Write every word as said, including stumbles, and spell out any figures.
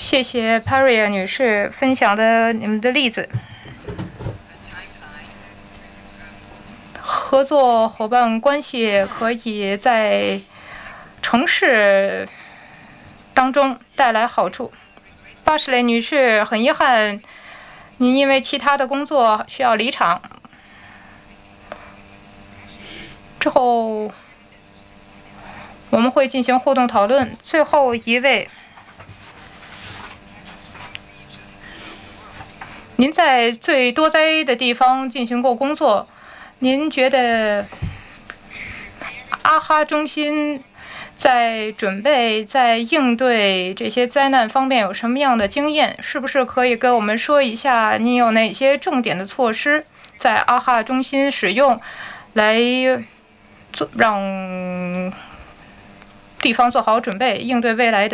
谢谢 Paria 女士分享的你们的例子。合作伙伴关系可以在城市当中带来好处。巴什雷女士，很遗憾，您因为其他的工作需要离场。之后我们会进行互动讨论。最后一位，您在最多灾的地方进行过工作，您觉得阿哈中心在准备、在应对这些灾难方面有什么样的经验？是不是可以跟我们说一下，您有哪些重点的措施在阿哈中心使用，来做让地方做好准备，应对未来的